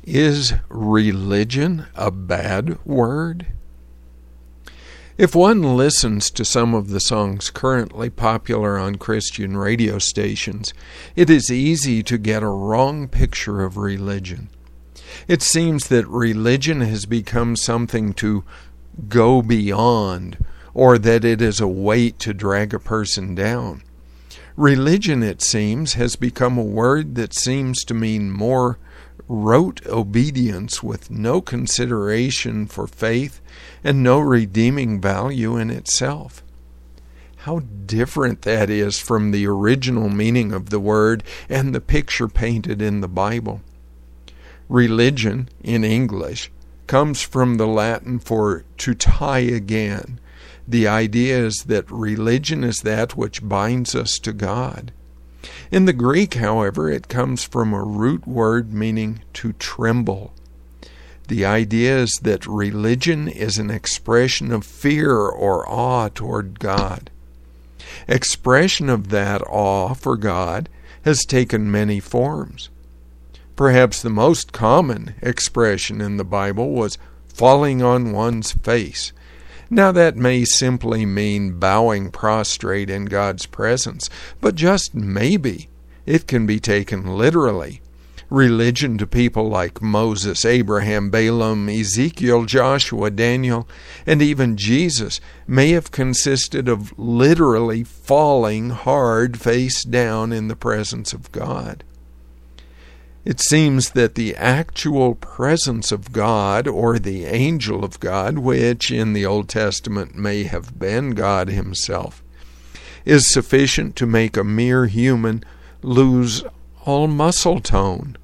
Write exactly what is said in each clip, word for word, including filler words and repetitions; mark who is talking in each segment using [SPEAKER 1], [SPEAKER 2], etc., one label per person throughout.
[SPEAKER 1] Is religion a bad word? If one listens to some of the songs currently popular on Christian radio stations, it is easy to get a wrong picture of religion. It seems that religion has become something to go beyond, or that it is a weight to drag a person down. Religion, it seems, has become a word that seems to mean more rote obedience with no consideration for faith and no redeeming value in itself. How different that is from the original meaning of the word and the picture painted in the Bible. Religion, in English, comes from the Latin for to tie again. The idea is that religion is that which binds us to God. In the Greek, however, it comes from a root word meaning to tremble. The idea is that religion is an expression of fear or awe toward God. Expression of that awe for God has taken many forms. Perhaps the most common expression in the Bible was falling on one's face. Now that may simply mean bowing prostrate in God's presence, but just maybe it can be taken literally. Religion to people like Moses, Abraham, Balaam, Ezekiel, Joshua, Daniel, and even Jesus may have consisted of literally falling hard face down in the presence of God. It seems that the actual presence of God, or the angel of God, which in the Old Testament may have been God himself, is sufficient to make a mere human lose all muscle tone.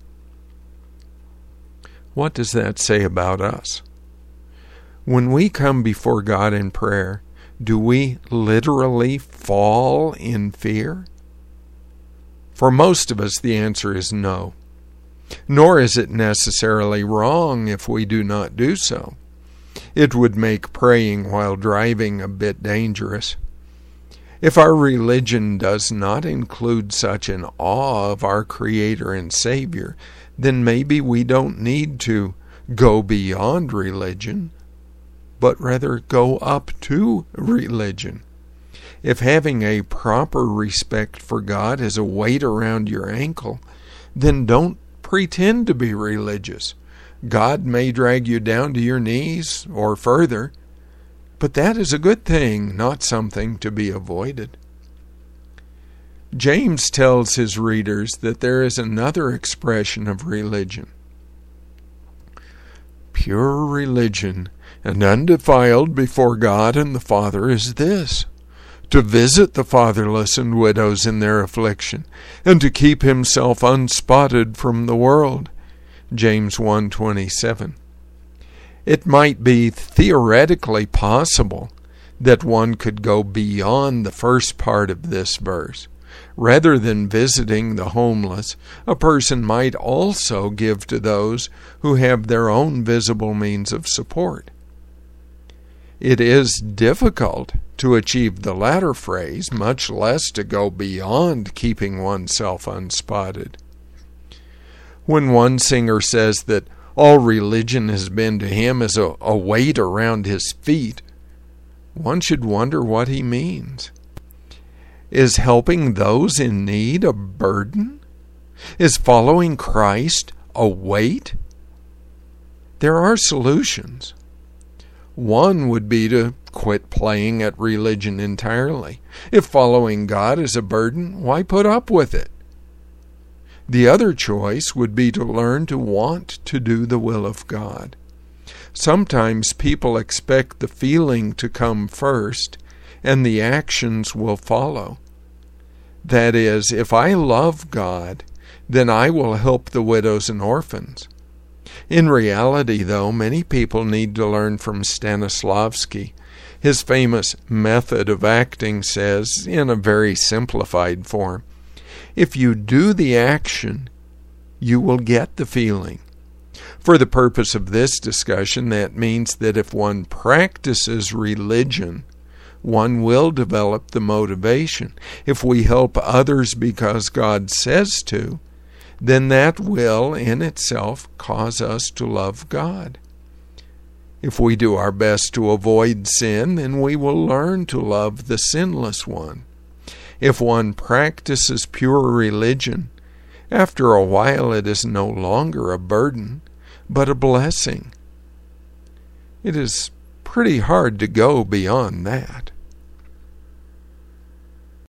[SPEAKER 1] What does that say about us? When we come before God in prayer, do we literally fall in fear? For most of us, the answer is no. Nor is it necessarily wrong if we do not do so. It would make praying while driving a bit dangerous. If our religion does not include such an awe of our Creator and Savior, then maybe we don't need to go beyond religion, but rather go up to religion. If having a proper respect for God is a weight around your ankle, then don't pretend to be religious. God may drag you down to your knees or further, but that is a good thing, not something to be avoided. James tells his readers that there is another expression of religion. Pure religion and undefiled before God and the Father is this: to visit the fatherless and widows in their affliction, and to keep himself unspotted from the world. James one twenty-seven. It might be theoretically possible that one could go beyond the first part of this verse. Rather than visiting the homeless, a person might also give to those who have their own visible means of support. It is difficult to achieve the latter phrase, much less to go beyond keeping oneself unspotted. When one singer says that all religion has been to him as a, a weight around his feet, one should wonder what he means. Is helping those in need a burden? Is following Christ a weight? There are solutions. One would be to quit playing at religion entirely. If following God is a burden, why put up with it? The other choice would be to learn to want to do the will of God. Sometimes people expect the feeling to come first, and the actions will follow. That is, if I love God, then I will help the widows and orphans. In reality, though, many people need to learn from Stanislavski. His famous method of acting says, in a very simplified form, if you do the action, you will get the feeling. For the purpose of this discussion, that means that if one practices religion, one will develop the motivation. If we help others because God says to, then that will in itself cause us to love God. If we do our best to avoid sin, then we will learn to love the sinless one. If one practices pure religion, after a while it is no longer a burden, but a blessing. It is pretty hard to go beyond that.